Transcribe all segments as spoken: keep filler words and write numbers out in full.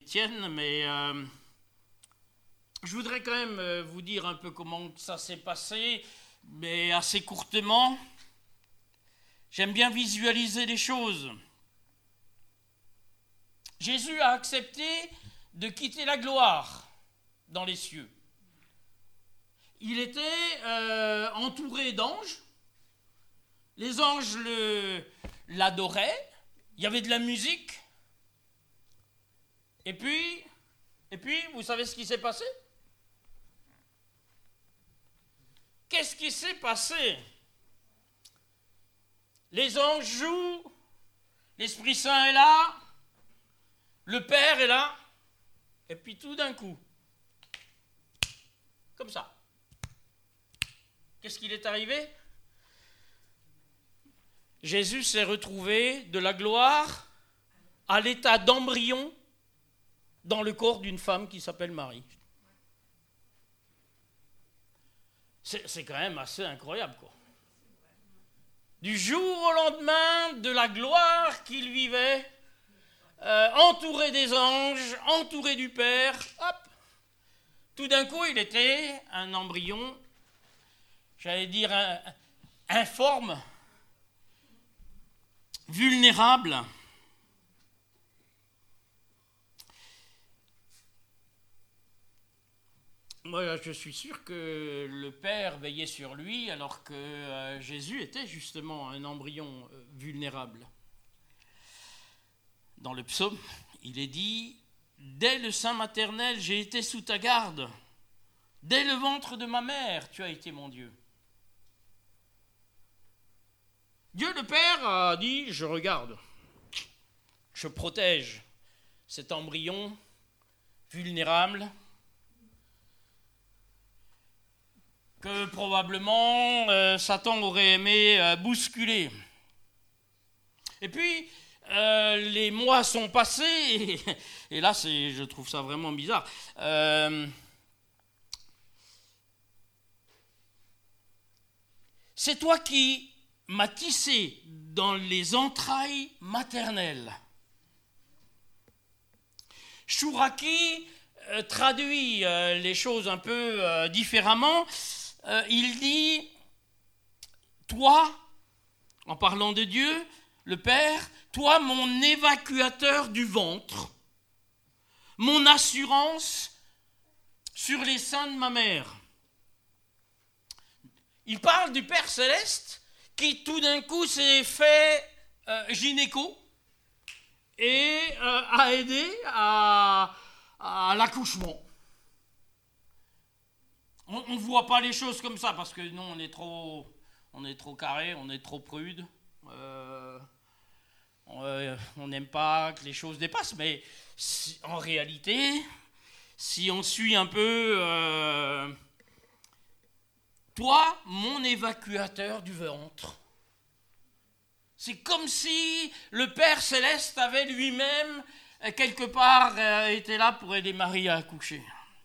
Étienne, mais euh, je voudrais quand même euh, vous dire un peu comment ça s'est passé, mais assez courtement. J'aime bien visualiser les choses. Jésus a accepté de quitter la gloire dans les cieux. Il était euh, entouré d'anges. Les anges le, l'adoraient. Il y avait de la musique. Et puis, et puis, vous savez ce qui s'est passé? Qu'est-ce qui s'est passé? Les anges jouent, l'Esprit Saint est là, le Père est là, et puis tout d'un coup, comme ça, qu'est-ce qu'il est arrivé? Jésus s'est retrouvé de la gloire à l'état d'embryon dans le corps d'une femme qui s'appelle Marie. C'est, c'est quand même assez incroyable, quoi. Du jour au lendemain, de la gloire qu'il vivait, euh, entouré des anges, entouré du Père, hop, tout d'un coup, il était un embryon, j'allais dire un, informe, vulnérable. Moi, je suis sûr que le Père veillait sur lui alors que euh, Jésus était justement un embryon euh, vulnérable. Dans le psaume, il est dit « Dès le sein maternel, j'ai été sous ta garde. Dès le ventre de ma mère, tu as été mon Dieu. » Dieu le Père a dit « Je regarde, je protège cet embryon vulnérable. » que probablement euh, Satan aurait aimé euh, bousculer. Et puis, euh, les mois sont passés, et, et là, c'est, je trouve ça vraiment bizarre. Euh, c'est toi qui m'as tissé dans les entrailles maternelles. Chouraki euh, traduit euh, les choses un peu euh, différemment. Euh, il dit, toi, en parlant de Dieu, le Père, toi mon évacuateur du ventre, mon assurance sur les seins de ma mère. Il parle du Père Céleste qui tout d'un coup s'est fait euh, gynéco et euh, a aidé à, à l'accouchement. On ne voit pas les choses comme ça parce que nous, on est trop, on est trop carré, on est trop prude. Euh, on n'aime pas que les choses dépassent. Mais si, en réalité, si on suit un peu... Euh, toi, mon évacuateur du ventre. C'est comme si le Père Céleste avait lui-même, quelque part, euh, été là pour aider Marie à accoucher.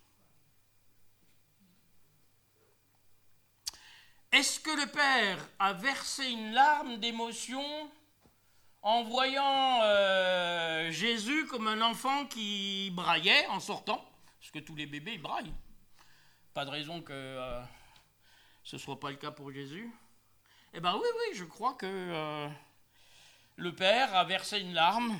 Est-ce que le Père a versé une larme d'émotion en voyant euh, Jésus comme un enfant qui braillait en sortant? Parce que tous les bébés, ils braillent. Pas de raison que euh, ce ne soit pas le cas pour Jésus. Eh bien oui, oui, je crois que euh, le Père a versé une larme.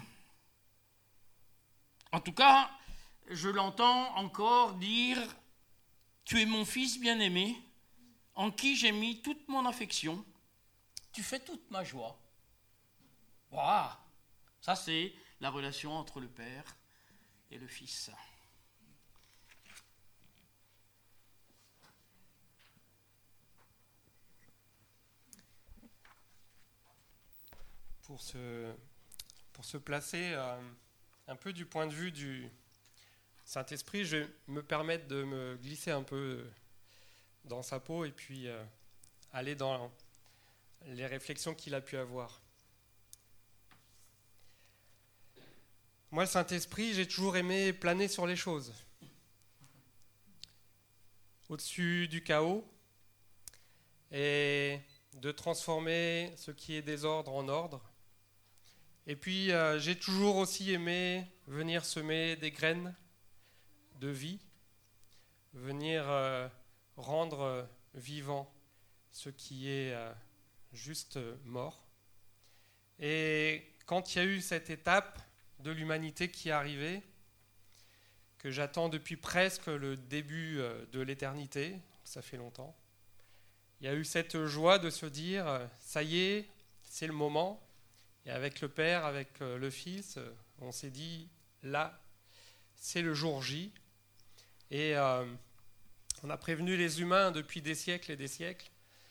En tout cas, je l'entends encore dire « Tu es mon fils bien-aimé ». En qui j'ai mis toute mon affection, tu fais toute ma joie. Waouh! Ça, c'est la relation entre le Père et le Fils. Pour se, pour se placer euh, un peu du point de vue du Saint-Esprit, je vais me permettre de me glisser un peu dans sa peau et puis euh, aller dans les réflexions qu'il a pu avoir. Moi, le Saint-Esprit, j'ai toujours aimé planer sur les choses. Au-dessus du chaos et de transformer ce qui est désordre en ordre Et puis, euh, j'ai toujours aussi aimé venir semer des graines de vie, venir euh, rendre euh, vivant ce qui est euh, juste euh, mort. Et quand il y a eu cette étape de l'humanité qui est arrivée, que j'attends depuis presque le début euh, de l'éternité, ça fait longtemps, il y a eu cette joie de se dire, euh, ça y est, c'est le moment. Et avec le Père, avec euh, le Fils, euh, on s'est dit, là, c'est le jour J. Et euh, on a prévenu les humains depuis des siècles et des siècles.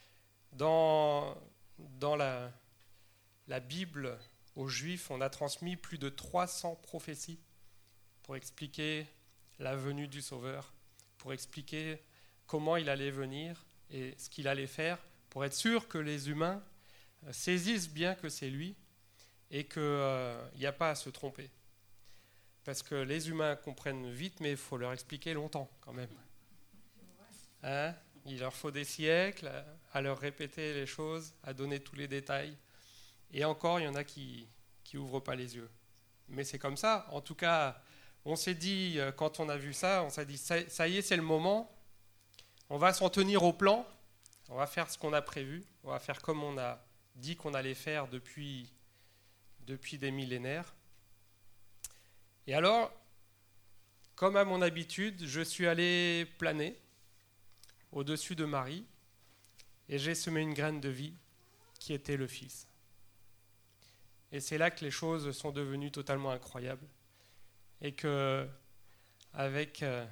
Dans, dans la, la Bible aux Juifs, on a transmis plus de trois cents prophéties pour expliquer la venue du Sauveur, pour expliquer comment il allait venir et ce qu'il allait faire, pour être sûr que les humains saisissent bien que c'est lui et qu'il n'y euh, a pas à se tromper. Parce que les humains comprennent vite, mais il faut leur expliquer longtemps quand même. Hein ? Il leur faut des siècles à leur répéter les choses, à donner tous les détails. Et encore, il y en a qui qui n'ouvrent pas les yeux. Mais c'est comme ça. En tout cas, on s'est dit, quand on a vu ça, on s'est dit, ça, ça y est, c'est le moment. On va s'en tenir au plan. On va faire ce qu'on a prévu. On va faire comme on a dit qu'on allait faire depuis, depuis des millénaires. Et alors, comme à mon habitude, je suis allé planer au-dessus de Marie et j'ai semé une graine de vie qui était le Fils. Et c'est là que les choses sont devenues totalement incroyables et que, avec euh,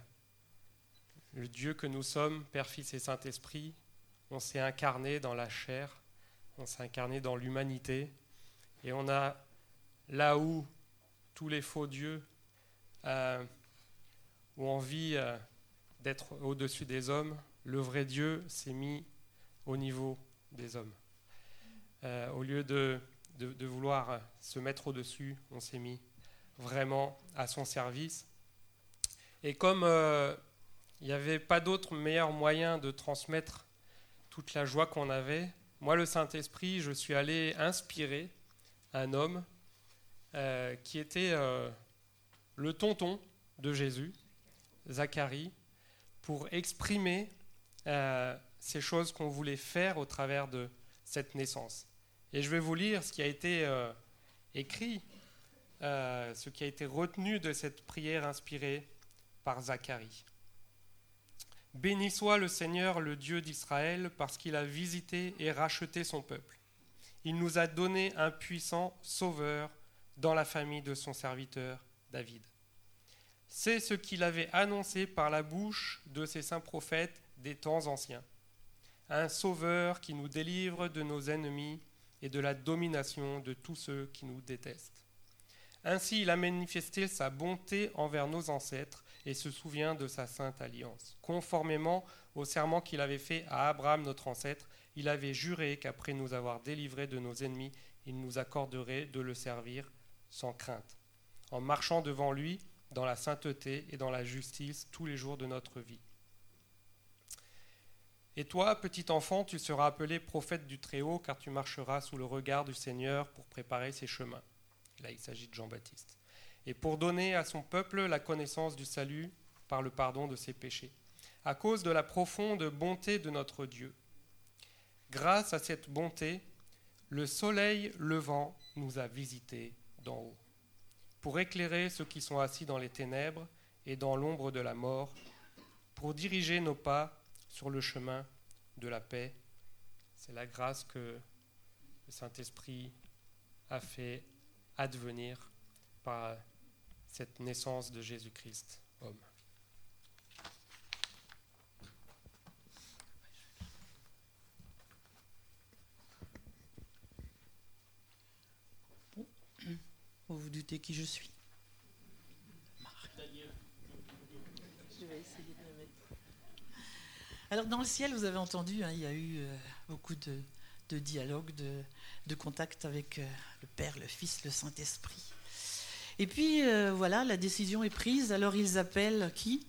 le Dieu que nous sommes, Père, Fils et Saint-Esprit, on s'est incarné dans la chair, on s'est incarné dans l'humanité et on a, là où tous les faux dieux euh, ont envie euh, d'être au-dessus des hommes, le vrai Dieu s'est mis au niveau des hommes. Euh, au lieu de, de, de vouloir se mettre au-dessus, on s'est mis vraiment à son service. Et comme euh, il n'y avait pas d'autre meilleur moyen de transmettre toute la joie qu'on avait, moi, le Saint-Esprit, je suis allé inspirer un homme euh, qui était euh, le tonton de Jésus, Zacharie, pour exprimer euh, ces choses qu'on voulait faire au travers de cette naissance. Et je vais vous lire ce qui a été euh, écrit, euh, ce qui a été retenu de cette prière inspirée par Zacharie. « Béni soit le Seigneur, le Dieu d'Israël, parce qu'il a visité et racheté son peuple. Il nous a donné un puissant sauveur dans la famille de son serviteur David. C'est ce qu'il avait annoncé par la bouche de ses saints prophètes des temps anciens. Un sauveur qui nous délivre de nos ennemis et de la domination de tous ceux qui nous détestent. Ainsi, il a manifesté sa bonté envers nos ancêtres et se souvient de sa sainte alliance. Conformément au serment qu'il avait fait à Abraham, notre ancêtre, il avait juré qu'après nous avoir délivrés de nos ennemis, il nous accorderait de le servir sans crainte, en marchant devant lui dans la sainteté et dans la justice tous les jours de notre vie. Et toi, petit enfant, tu seras appelé prophète du Très-Haut, car tu marcheras sous le regard du Seigneur pour préparer ses chemins. » Là, il s'agit de Jean-Baptiste. « Et pour donner à son peuple la connaissance du salut par le pardon de ses péchés, à cause de la profonde bonté de notre Dieu. Grâce à cette bonté, le soleil levant nous a visités d'en haut, pour éclairer ceux qui sont assis dans les ténèbres et dans l'ombre de la mort, pour diriger nos pas sur le chemin de la paix. » C'est la grâce que le Saint-Esprit a fait advenir par cette naissance de Jésus-Christ, homme. Vous vous doutez qui je suis? Je vais essayer de me mettre. Alors, dans le ciel, vous avez entendu, hein, il y a eu euh, beaucoup de, de dialogues, de, de contacts avec euh, le Père, le Fils, le Saint-Esprit. Et puis, euh, voilà, la décision est prise. Alors, ils appellent qui?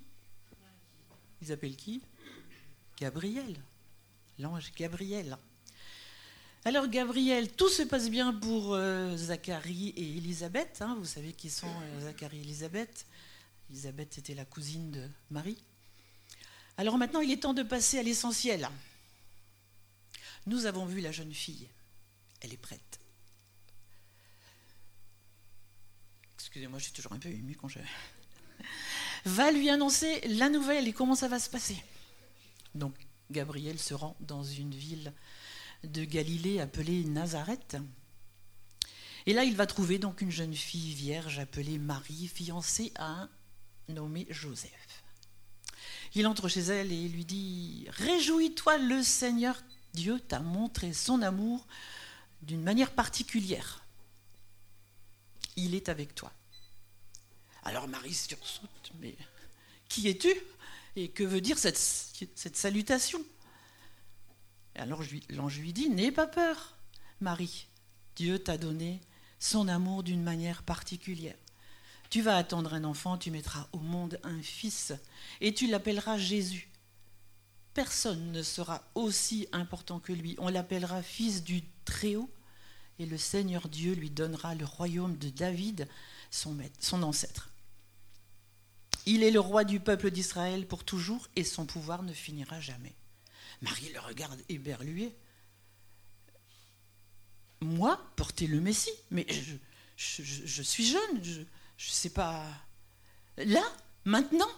Ils appellent qui? Gabriel, l'ange Gabriel. Alors Gabriel, tout se passe bien pour euh, Zacharie et Élisabeth. Hein, vous savez qui sont euh, Zacharie et Élisabeth. Élisabeth était la cousine de Marie. Alors maintenant, il est temps de passer à l'essentiel. Nous avons vu la jeune fille. Elle est prête. Excusez-moi, je suis toujours un peu émue quand je... Va lui annoncer la nouvelle et comment ça va se passer. Donc, Gabriel se rend dans une ville de Galilée appelée Nazareth. Et là, il va trouver donc une jeune fille vierge appelée Marie, fiancée à un nommé Joseph. Il entre chez elle et lui dit « Réjouis-toi, le Seigneur Dieu t'a montré son amour d'une manière particulière. Il est avec toi. » Alors Marie sursaute, mais qui es-tu? Et que veut dire cette, cette salutation? Alors l'ange lui dit, n'aie pas peur, Marie. Dieu t'a donné son amour d'une manière particulière. Tu vas attendre un enfant, tu mettras au monde un fils, et tu l'appelleras Jésus. Personne ne sera aussi important que lui. On l'appellera fils du Très-Haut, et le Seigneur Dieu lui donnera le royaume de David, son, maître, son ancêtre. Il est le roi du peuple d'Israël pour toujours, et son pouvoir ne finira jamais. Marie le regarde éberluée. Moi, porter le Messie? Mais je, je, je, je suis jeune, je ne sais pas... Là? Maintenant?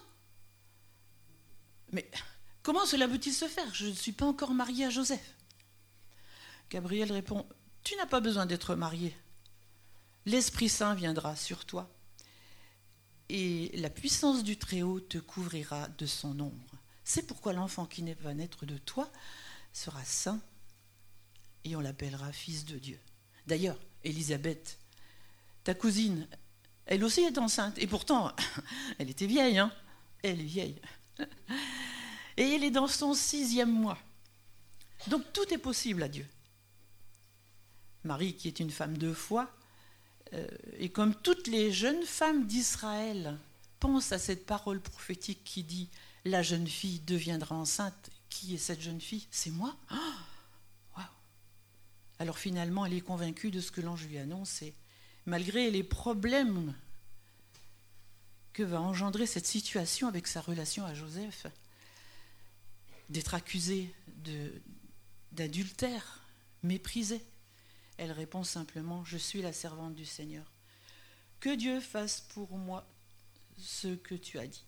Mais comment cela peut-il se faire? Je ne suis pas encore mariée à Joseph. Gabriel répond, tu n'as pas besoin d'être mariée. L'Esprit Saint viendra sur toi, et la puissance du Très-Haut te couvrira de son ombre. C'est pourquoi l'enfant qui va naître de toi sera saint, et on l'appellera fils de Dieu. D'ailleurs, Élisabeth, ta cousine, elle aussi est enceinte, et pourtant, elle était vieille, hein? Elle est vieille. Et elle est dans son sixième mois. Donc tout est possible à Dieu. Marie, qui est une femme de foi, euh, et comme toutes les jeunes femmes d'Israël, pense à cette parole prophétique qui dit « La jeune fille deviendra enceinte ». Qui est cette jeune fille? C'est moi. Oh, wow. Alors finalement, elle est convaincue de ce que l'ange lui annonce, et malgré les problèmes que va engendrer cette situation avec sa relation à Joseph, d'être accusée de, d'adultère, méprisée, elle répond simplement « Je suis la servante du Seigneur. Que Dieu fasse pour moi ce que tu as dit. »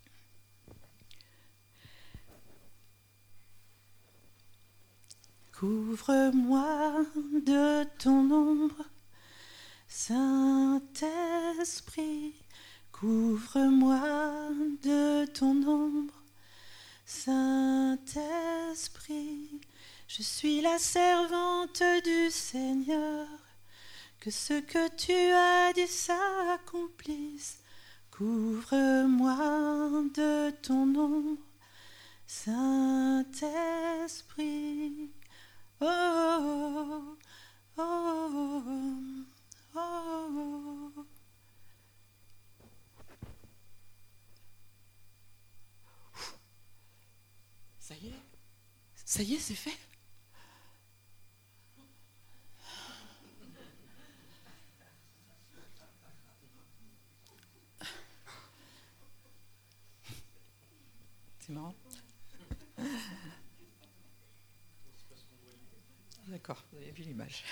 Couvre-moi de ton ombre, Saint-Esprit. Couvre-moi de ton ombre, Saint-Esprit. Je suis la servante du Seigneur, que ce que tu as dit s'accomplisse. Couvre-moi de ton ombre, Saint-Esprit. Oh, oh, oh, oh, oh. Ça y est, ça y est, c'est fait. C'est marrant. D'accord, vous avez vu l'image.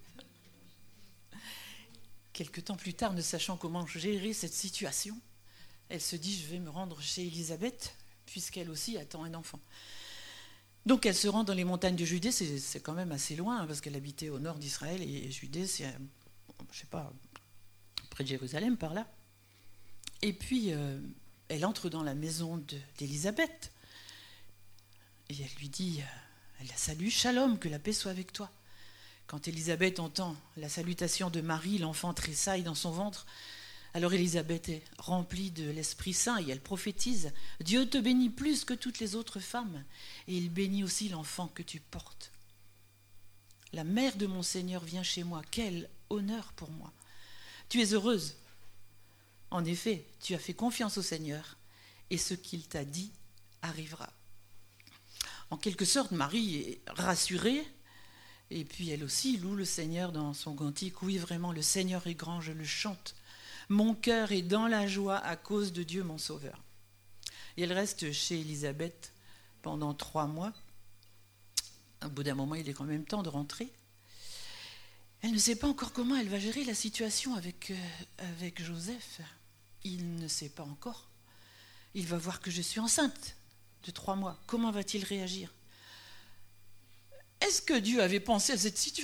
Quelque temps plus tard, ne sachant comment gérer cette situation, elle se dit, je vais me rendre chez Élisabeth, puisqu'elle aussi attend un enfant. Donc elle se rend dans les montagnes de Judée, c'est, c'est quand même assez loin, hein, parce qu'elle habitait au nord d'Israël, et Judée, c'est, je sais pas, près de Jérusalem, par là. Et puis, euh, elle entre dans la maison de, d'Élisabeth, et elle lui dit, elle la salue, Shalom, que la paix soit avec toi. Quand Élisabeth entend la salutation de Marie, l'enfant tressaille dans son ventre. Alors Élisabeth est remplie de l'Esprit Saint et elle prophétise, Dieu te bénit plus que toutes les autres femmes, et il bénit aussi l'enfant que tu portes. La mère de mon Seigneur vient chez moi, quel honneur pour moi. Tu es heureuse. En effet, tu as fait confiance au Seigneur, et ce qu'il t'a dit arrivera. En quelque sorte, Marie est rassurée, Et puis elle aussi loue le Seigneur dans son cantique. Oui, vraiment, le Seigneur est grand, je le chante. Mon cœur est dans la joie à cause de Dieu mon Sauveur. Et elle reste chez Élisabeth pendant trois mois. Au bout d'un moment, il est quand même temps de rentrer. Elle ne sait pas encore comment elle va gérer la situation avec, euh, avec Joseph. Il ne sait pas encore. Il va voir que je suis enceinte de trois mois. Comment va-t-il réagir ? Est-ce que Dieu avait pensé à cette situation ?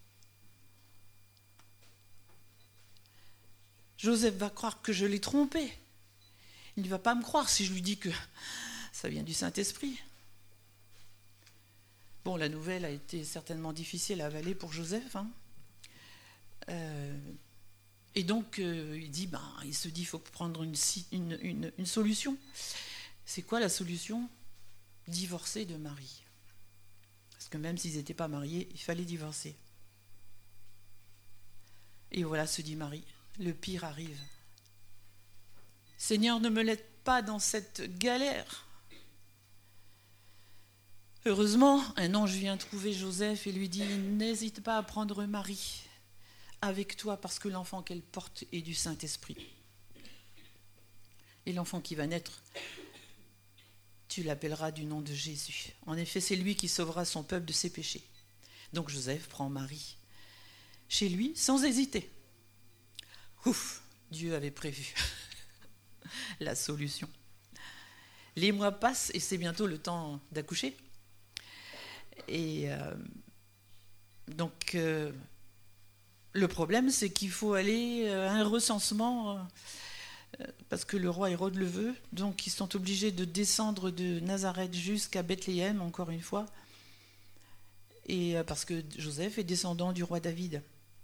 Joseph va croire que je l'ai trompé. Il ne va pas me croire si je lui dis que ça vient du Saint-Esprit. Bon, la nouvelle a été certainement difficile à avaler pour Joseph. Hein. Euh, et donc, euh, il dit, ben, il se dit, il faut prendre une, une, une, une solution. C'est quoi la solution ? Divorcer de Marie. Parce que même s'ils n'étaient pas mariés, il fallait divorcer. Et voilà, se dit Marie, le pire arrive. Seigneur, ne me laisse pas dans cette galère. Heureusement, un ange vient trouver Joseph et lui dit, n'hésite pas à prendre Marie avec toi parce que l'enfant qu'elle porte est du Saint-Esprit. Et l'enfant qui va naître, tu l'appelleras du nom de Jésus. En effet, c'est lui qui sauvera son peuple de ses péchés. Donc Joseph prend Marie chez lui sans hésiter. Ouf, Dieu avait prévu la solution. Les mois passent et c'est bientôt le temps d'accoucher. Et euh, donc, euh, le problème, c'est qu'il faut aller à un recensement... Euh, parce que le roi Hérode le veut, donc ils sont obligés de descendre de Nazareth jusqu'à Bethléem, encore une fois, et parce que Joseph est descendant du roi David.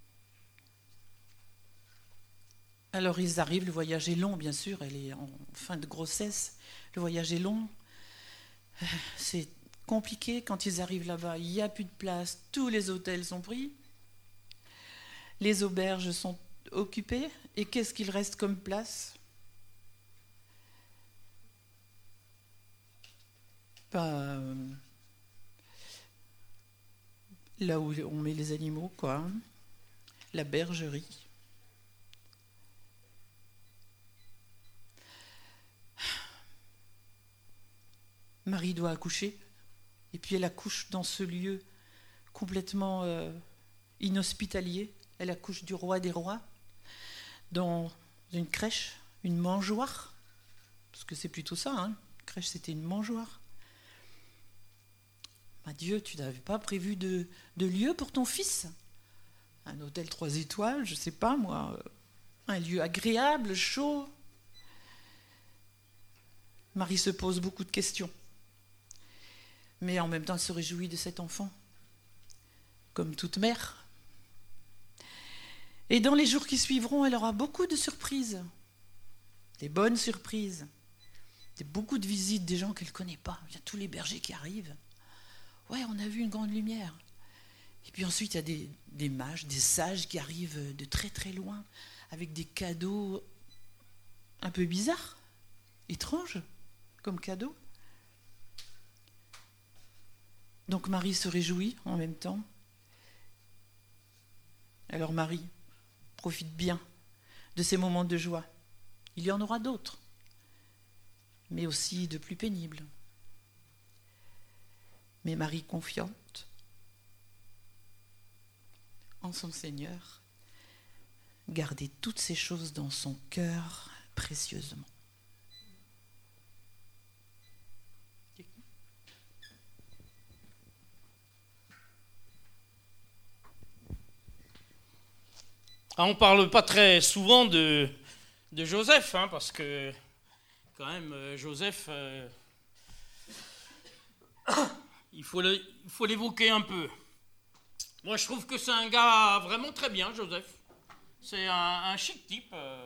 Alors ils arrivent, le voyage est long, bien sûr, elle est en fin de grossesse, le voyage est long, c'est compliqué, quand ils arrivent là-bas, il n'y a plus de place, tous les hôtels sont pris, les auberges sont occupées, et qu'est-ce qu'il reste comme place ? Ben, là où on met les animaux, quoi. La bergerie. Marie doit accoucher, et puis elle accouche dans ce lieu complètement euh, inhospitalier. Elle accouche du roi des rois, dans une crèche, une mangeoire, parce que c'est plutôt ça, hein. Une crèche, c'était une mangeoire. Bah Dieu, tu n'avais pas prévu de, de lieu pour ton fils ? Un hôtel trois étoiles, je ne sais pas moi, un lieu agréable, chaud. Marie se pose beaucoup de questions. Mais en même temps, elle se réjouit de cet enfant, comme toute mère. Et dans les jours qui suivront, elle aura beaucoup de surprises, des bonnes surprises, des, beaucoup de visites des gens qu'elle ne connaît pas. Il y a tous les bergers qui arrivent. Ouais, on a vu une grande lumière. Et puis ensuite, il y a des, des mages, des sages qui arrivent de très très loin, avec des cadeaux un peu bizarres, étranges, comme cadeaux. Donc Marie se réjouit en même temps. Alors Marie, profite bien de ces moments de joie. Il y en aura d'autres, mais aussi de plus pénibles. Mais Marie confiante en son Seigneur, gardait toutes ces choses dans son cœur précieusement. Ah, on ne parle pas très souvent de, de Joseph, hein, parce que quand même, euh, Joseph, euh, il faut le, il faut l'évoquer un peu. Moi, je trouve que c'est un gars vraiment très bien, Joseph. C'est un, un chic type. Euh.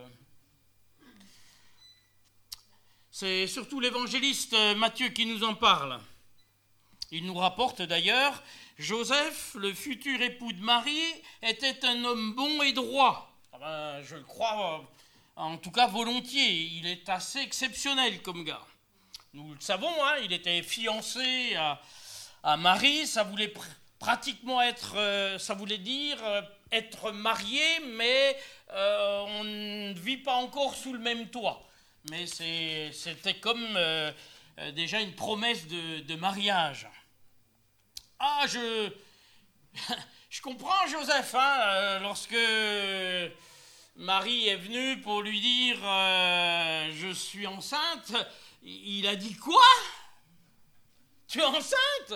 C'est surtout l'évangéliste Matthieu qui nous en parle. Il nous rapporte d'ailleurs, Joseph, le futur époux de Marie, était un homme bon et droit. Ah ben, je le crois, en tout cas volontiers. Il est assez exceptionnel comme gars. Nous le savons, hein, il était fiancé à, à Marie, ça voulait pr- pratiquement être, euh, ça voulait dire euh, être marié, mais euh, on ne vit pas encore sous le même toit. Mais c'est, c'était comme euh, euh, déjà une promesse de, de mariage. Ah, je, je comprends Joseph, hein, euh, lorsque Marie est venue pour lui dire euh, je suis enceinte, il a dit quoi? Tu es enceinte?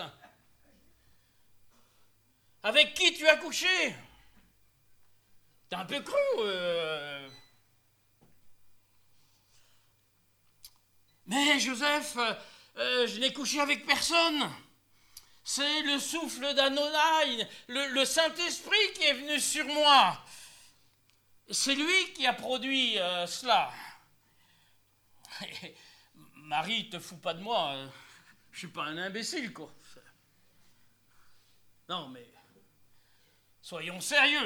Avec qui tu as couché? T'es un peu cru. Euh... Mais Joseph, euh, je n'ai couché avec personne. C'est le souffle d'Adonai, le, le Saint-Esprit qui est venu sur moi. C'est lui qui a produit euh, cela. Marie, te fous pas de moi. Euh, je suis pas un imbécile, quoi. Non, mais soyons sérieux.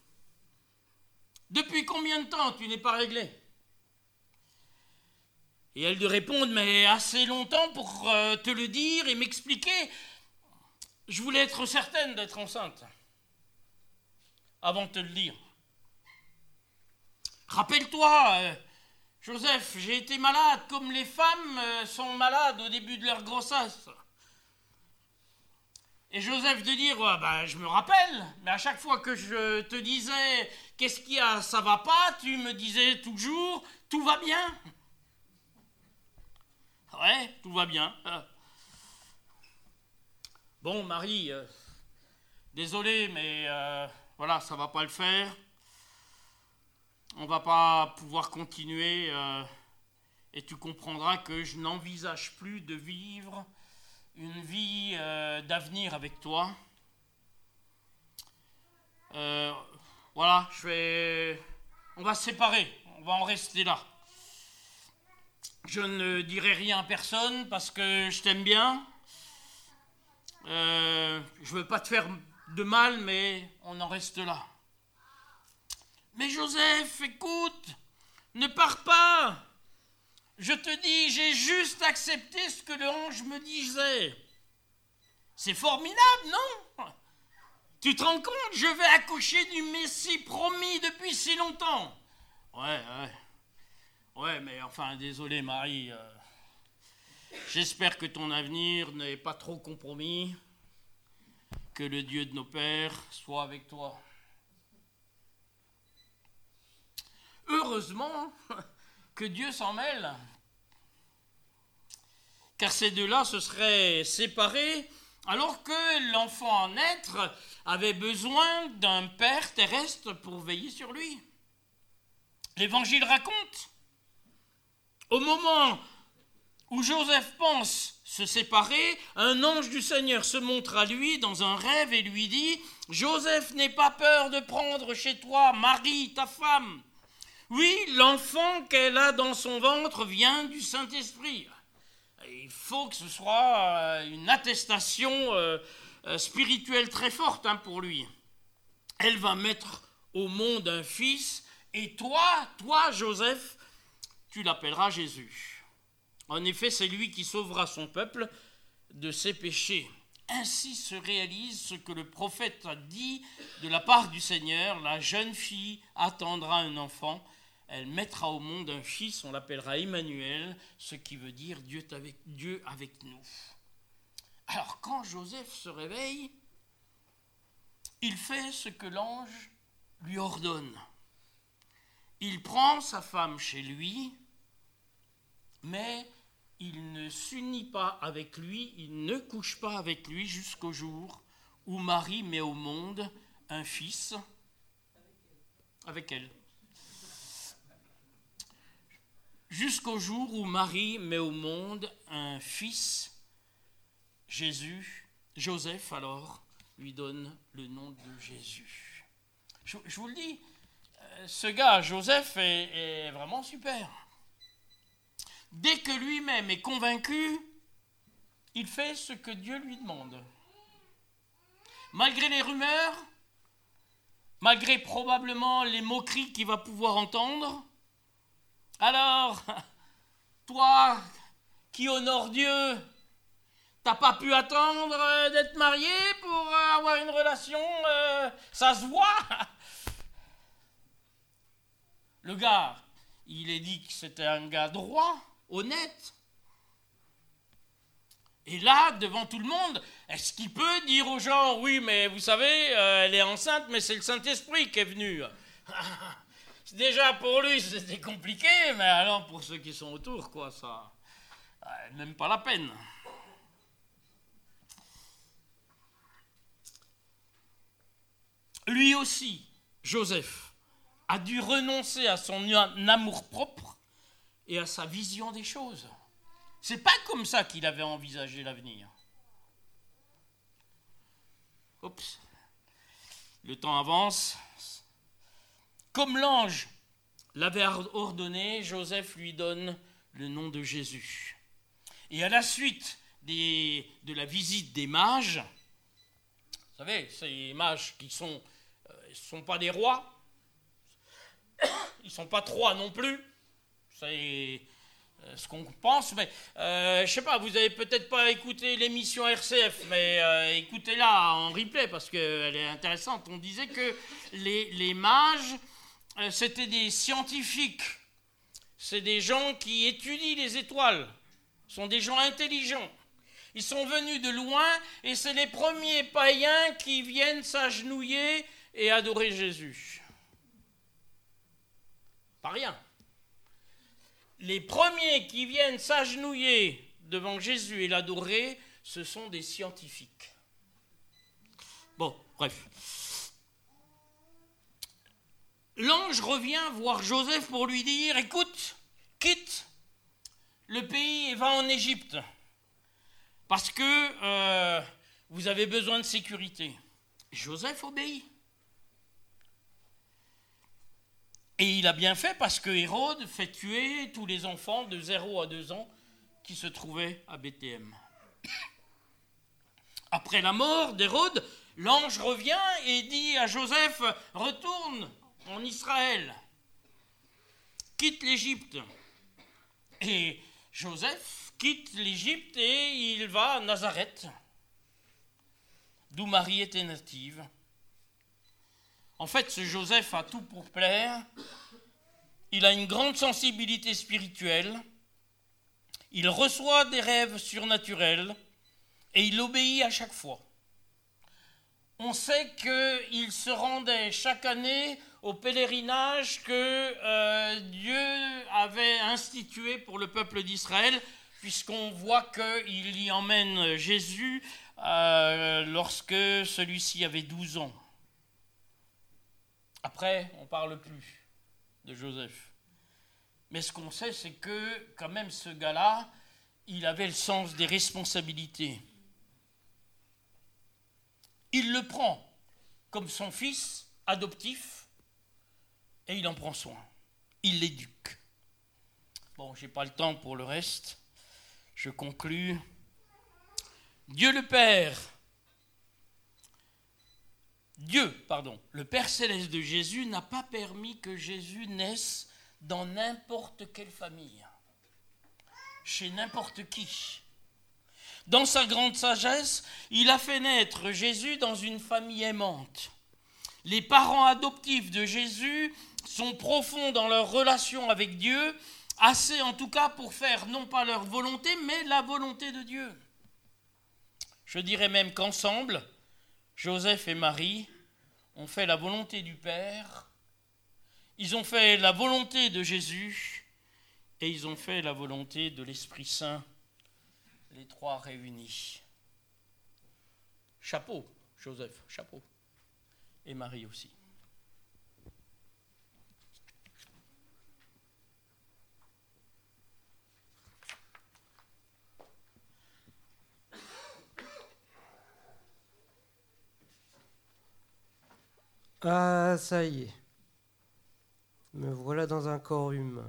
Depuis combien de temps tu n'es pas réglé? Et elle lui répond, mais assez longtemps pour euh, te le dire et m'expliquer. Je voulais être certaine d'être enceinte avant de te le dire. Rappelle-toi, euh, Joseph, j'ai été malade comme les femmes euh, sont malades au début de leur grossesse. Et Joseph de dire, ouais, ben, je me rappelle, mais à chaque fois que je te disais, qu'est-ce qu'il y a, ça va pas, tu me disais toujours, tout va bien. Ouais, tout va bien. Bon, Marie, euh, désolé, mais euh, voilà, ça va pas le faire. On va pas pouvoir continuer euh, et tu comprendras que je n'envisage plus de vivre une vie euh, d'avenir avec toi. Euh, voilà, je vais... On va se séparer, on va en rester là. Je ne dirai rien à personne parce que je t'aime bien. Euh, je veux pas te faire de mal, mais on en reste là. Mais Joseph, écoute, ne pars pas. Je te dis, j'ai juste accepté ce que l'ange me disait. C'est formidable, non? Tu te rends compte, je vais accoucher du Messie promis depuis si longtemps. Ouais, ouais. Ouais, mais enfin, désolé Marie. Euh, j'espère que ton avenir n'est pas trop compromis. Que le Dieu de nos pères soit avec toi. Heureusement que Dieu s'en mêle, car ces deux-là se seraient séparés alors que l'enfant à naître avait besoin d'un père terrestre pour veiller sur lui. L'Évangile raconte, au moment où Joseph pense se séparer, un ange du Seigneur se montre à lui dans un rêve et lui dit « Joseph, n'aie pas peur de prendre chez toi Marie, ta femme. Oui, l'enfant qu'elle a dans son ventre vient du Saint-Esprit. » Il faut que ce soit une attestation euh, spirituelle très forte hein, pour lui. Elle va mettre au monde un fils, et toi, toi, Joseph, tu l'appelleras Jésus. En effet, c'est lui qui sauvera son peuple de ses péchés. Ainsi se réalise ce que le prophète a dit de la part du Seigneur. La jeune fille attendra un enfant. Elle mettra au monde un fils, on l'appellera Emmanuel, ce qui veut dire Dieu avec, Dieu avec nous. Alors quand Joseph se réveille, il fait ce que l'ange lui ordonne. Il prend sa femme chez lui, mais il ne s'unit pas avec lui, il ne couche pas avec lui jusqu'au jour où Marie met au monde un fils avec elle. Jusqu'au jour où Marie met au monde un fils, Jésus, Joseph alors lui donne le nom de Jésus. Je, je vous le dis, ce gars, Joseph, est, est vraiment super. Dès que lui-même est convaincu, il fait ce que Dieu lui demande. Malgré les rumeurs, malgré probablement les moqueries qu'il va pouvoir entendre, alors, toi qui honores Dieu, T'as pas pu attendre euh, d'être marié pour euh, avoir une relation euh, ça se voit. Le gars, il est dit que c'était un gars droit, honnête. Et là, devant tout le monde, est-ce qu'il peut dire aux gens, oui, mais vous savez, euh, elle est enceinte, mais c'est le Saint-Esprit qui est venu. Déjà, pour lui, c'était compliqué, mais alors pour ceux qui sont autour, quoi, ça, euh, même pas la peine. Lui aussi, Joseph, a dû renoncer à son amour-propre et à sa vision des choses. C'est pas comme ça qu'il avait envisagé l'avenir. Oups. Le temps avance. Comme l'ange l'avait ordonné, Joseph lui donne le nom de Jésus. Et à la suite des, de la visite des mages, vous savez, ces mages qui sont, euh, sont pas des rois, ils sont pas trois non plus, c'est ce qu'on pense, mais euh, je sais pas, vous avez peut-être pas écouté l'émission R C F, mais euh, écoutez-la en replay parce qu'elle est intéressante. On disait que les, les mages, euh, c'était des scientifiques, c'est des gens qui étudient les étoiles, sont des gens intelligents. Ils sont venus de loin et c'est les premiers païens qui viennent s'agenouiller et adorer Jésus. Pas rien. Les premiers qui viennent s'agenouiller devant Jésus et l'adorer, ce sont des scientifiques. Bon, bref. L'ange revient voir Joseph pour lui dire, écoute, quitte le pays et va en Égypte, parce que euh, vous avez besoin de sécurité. Joseph obéit. Et il a bien fait parce que Hérode fait tuer tous les enfants de zéro à deux ans qui se trouvaient à Bethléem. Après la mort d'Hérode, l'ange revient et dit à Joseph, retourne en Israël, quitte l'Égypte. Et Joseph quitte l'Égypte et il va à Nazareth, d'où Marie était native. En fait, ce Joseph a tout pour plaire. Il a une grande sensibilité spirituelle. Il reçoit des rêves surnaturels et il obéit à chaque fois. On sait qu'il se rendait chaque année au pèlerinage que euh, Dieu avait institué pour le peuple d'Israël, puisqu'on voit qu'il y emmène Jésus euh, lorsque celui-ci avait douze ans. Après, on ne parle plus de Joseph. Mais ce qu'on sait, c'est que quand même ce gars-là, il avait le sens des responsabilités. Il le prend comme son fils adoptif et il en prend soin. Il l'éduque. Bon, je n'ai pas le temps pour le reste. Je conclus. Dieu le Père Dieu, pardon, le Père céleste de Jésus n'a pas permis que Jésus naisse dans n'importe quelle famille, chez n'importe qui. Dans sa grande sagesse, il a fait naître Jésus dans une famille aimante. Les parents adoptifs de Jésus sont profonds dans leur relation avec Dieu, assez en tout cas pour faire non pas leur volonté, mais la volonté de Dieu. Je dirais même qu'ensemble, Joseph et Marie ont fait la volonté du Père, ils ont fait la volonté de Jésus et ils ont fait la volonté de l'Esprit Saint, les trois réunis. Chapeau, Joseph, chapeau. Et Marie aussi. Ah, ça y est. Me voilà dans un corps humain.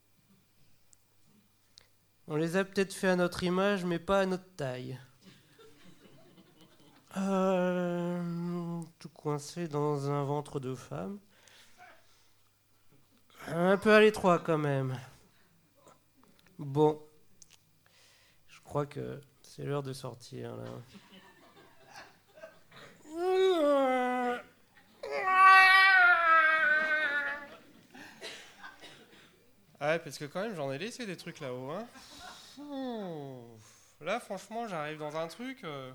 On les a peut-être fait à notre image, mais pas à notre taille. Euh, tout coincé dans un ventre de femme. Un peu à l'étroit quand même. Bon, je crois que C'est l'heure de sortir, là. Ouais, parce que quand même, j'en ai laissé des trucs là-haut, hein. Là, franchement, j'arrive dans un truc... Euh...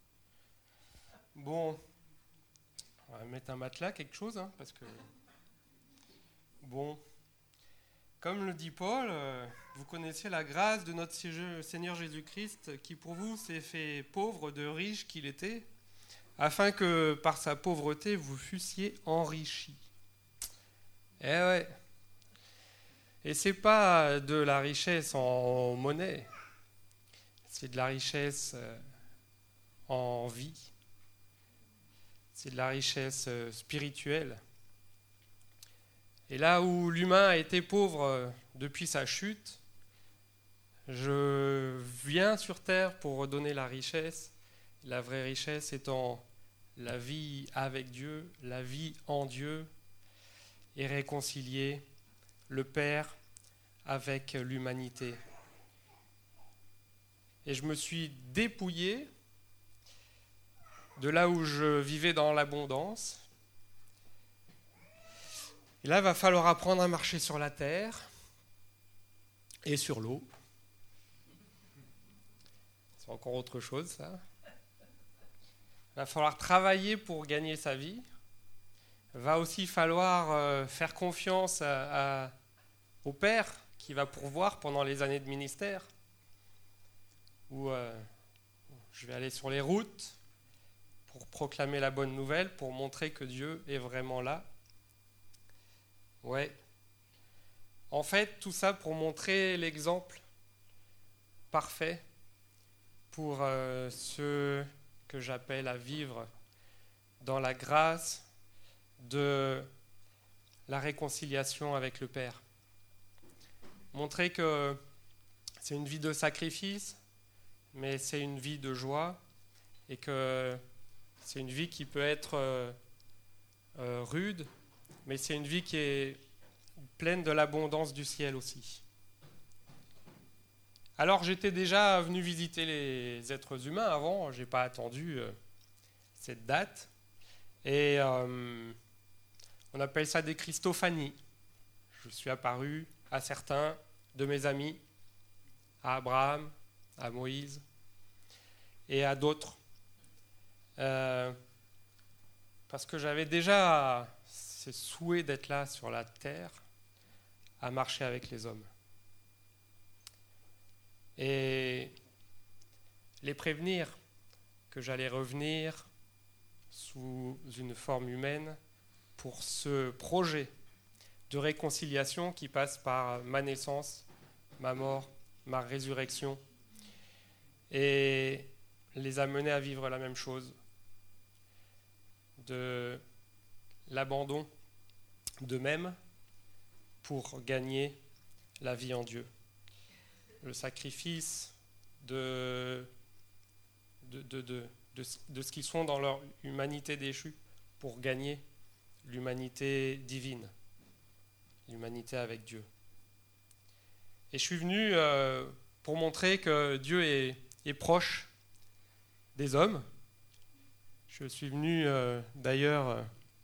Bon, on va mettre un matelas, quelque chose, hein, parce que... Bon, comme le dit Paul, euh, vous connaissez la grâce de notre Seigneur Jésus-Christ, qui pour vous s'est fait pauvre de riche qu'il était, afin que par sa pauvreté, vous fussiez enrichis. Eh ouais. Et c'est pas de la richesse en monnaie, c'est de la richesse en vie, c'est de la richesse spirituelle. Et là où l'humain a été pauvre depuis sa chute, je viens sur terre pour redonner la richesse, la vraie richesse étant la vie avec Dieu, la vie en Dieu, et réconcilier le Père avec l'humanité. Et je me suis dépouillé de là où je vivais dans l'abondance. Et là, il va falloir apprendre à marcher sur la terre et sur l'eau. C'est encore autre chose, ça. Il va falloir travailler pour gagner sa vie. Il va aussi falloir euh, faire confiance à, à, au Père qui va pourvoir pendant les années de ministère, où euh, je vais aller sur les routes pour proclamer la bonne nouvelle, pour montrer que Dieu est vraiment là. Ouais. En fait, tout ça pour montrer l'exemple parfait pour euh, ceux que j'appelle à vivre dans la grâce de la réconciliation avec le Père. Montrer que c'est une vie de sacrifice, mais c'est une vie de joie, et que c'est une vie qui peut être euh, euh, rude, mais c'est une vie qui est pleine de l'abondance du ciel aussi. Alors j'étais déjà venu visiter les êtres humains avant, je n'ai pas attendu euh, cette date, et euh, on appelle ça des Christophanies. Je suis apparu à certains de mes amis, à Abraham, à Moïse, et à d'autres, euh, parce que j'avais déjà ce souhait d'être là sur la terre, à marcher avec les hommes. Et les prévenir que j'allais revenir sous une forme humaine pour ce projet de réconciliation qui passe par ma naissance, ma mort, ma résurrection, et les amener à vivre la même chose, de l'abandon d'eux-mêmes pour gagner la vie en Dieu. Le sacrifice de, de, de, de, de, de ce qu'ils sont dans leur humanité déchue pour gagner l'humanité divine, l'humanité avec Dieu. Et je suis venu euh, pour montrer que Dieu est, est proche des hommes. Je suis venu euh, d'ailleurs, euh,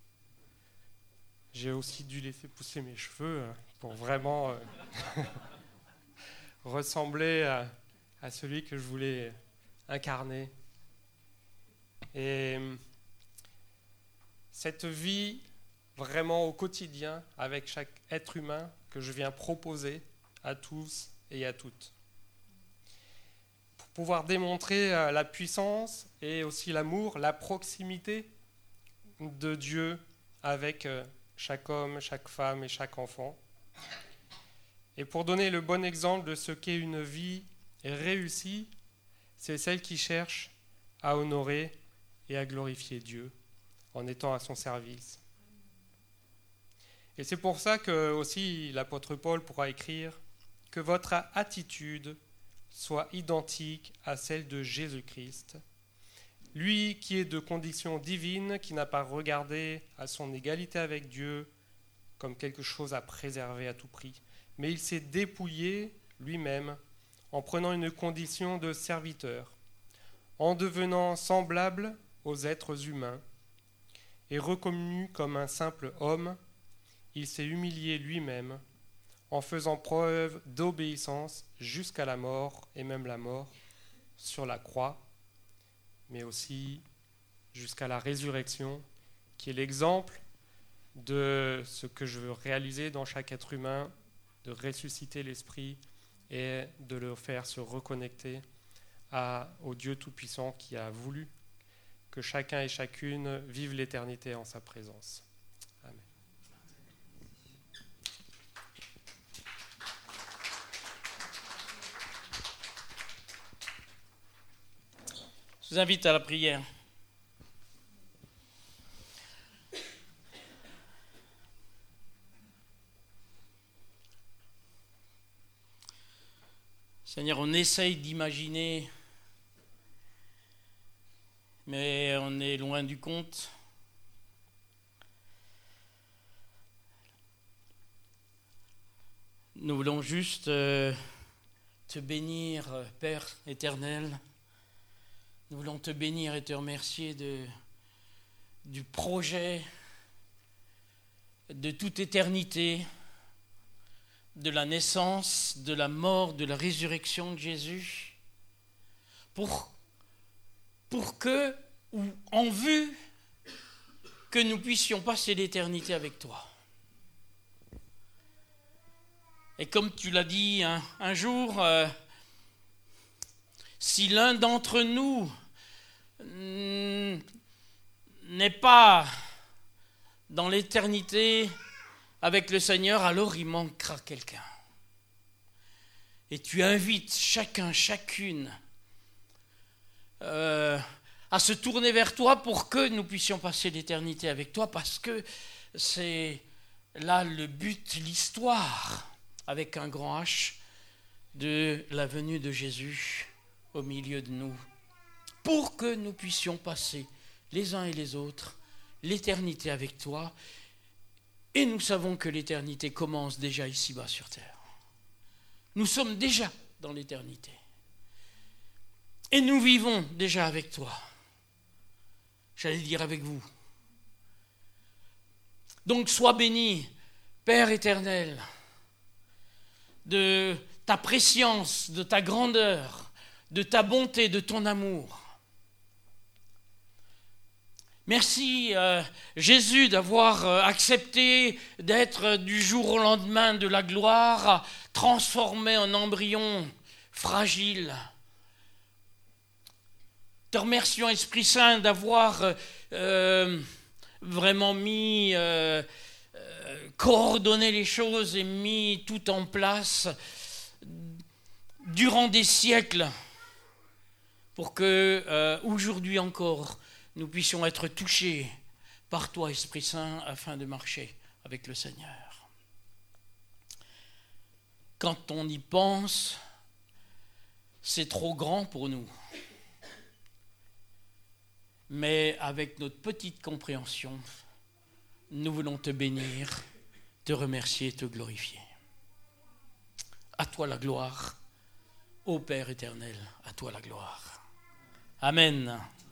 j'ai aussi dû laisser pousser mes cheveux euh, pour vraiment euh, ressembler à, à celui que je voulais incarner. Et cette vie vraiment au quotidien avec chaque être humain que je viens proposer à tous et à toutes. Pour pouvoir démontrer la puissance et aussi l'amour, la proximité de Dieu avec chaque homme, chaque femme et chaque enfant. Et pour donner le bon exemple de ce qu'est une vie réussie, c'est celle qui cherche à honorer et à glorifier Dieu en étant à son service. Et c'est pour ça que aussi l'apôtre Paul pourra écrire que votre attitude soit identique à celle de Jésus-Christ, lui qui est de condition divine, qui n'a pas regardé à son égalité avec Dieu comme quelque chose à préserver à tout prix, mais il s'est dépouillé lui-même en prenant une condition de serviteur, en devenant semblable aux êtres humains, et reconnu comme un simple homme, il s'est humilié lui-même en faisant preuve d'obéissance jusqu'à la mort, et même la mort sur la croix, mais aussi jusqu'à la résurrection, qui est l'exemple de ce que je veux réaliser dans chaque être humain, de ressusciter l'esprit et de le faire se reconnecter à, au Dieu Tout-Puissant qui a voulu que chacun et chacune vive l'éternité en sa présence. Amen. Je vous invite à la prière. Seigneur, on essaye d'imaginer, mais on est loin du compte. Nous voulons juste euh, te bénir, Père éternel. Nous voulons te bénir et te remercier de, du projet de toute éternité, de la naissance, de la mort, de la résurrection de Jésus, pour, pour que, ou en vue, que nous puissions passer l'éternité avec toi. Et comme tu l'as dit un, un jour, euh, si l'un d'entre nous n'est pas dans l'éternité avec le Seigneur, alors il manquera quelqu'un. Et tu invites chacun, chacune euh, à se tourner vers toi pour que nous puissions passer l'éternité avec toi, parce que c'est là le but, l'histoire, avec un grand H, de la venue de Jésus au milieu de nous, pour que nous puissions passer les uns et les autres l'éternité avec toi. Et nous savons que l'éternité commence déjà ici-bas sur terre. Nous sommes déjà dans l'éternité. Et nous vivons déjà avec toi. J'allais dire avec vous. Donc sois béni, Père éternel, de ta préscience, de ta grandeur, de ta bonté, de ton amour. Merci euh, Jésus d'avoir euh, accepté d'être euh, du jour au lendemain de la gloire, transformé en embryon fragile. Te remercions Esprit Saint d'avoir euh, euh, vraiment mis, euh, euh, coordonné les choses et mis tout en place durant des siècles pour que euh, aujourd'hui encore nous puissions être touchés par toi, Esprit Saint, afin de marcher avec le Seigneur. Quand on y pense, c'est trop grand pour nous. Mais avec notre petite compréhension, nous voulons te bénir, te remercier et te glorifier. À toi la gloire, ô Père éternel, à toi la gloire. Amen.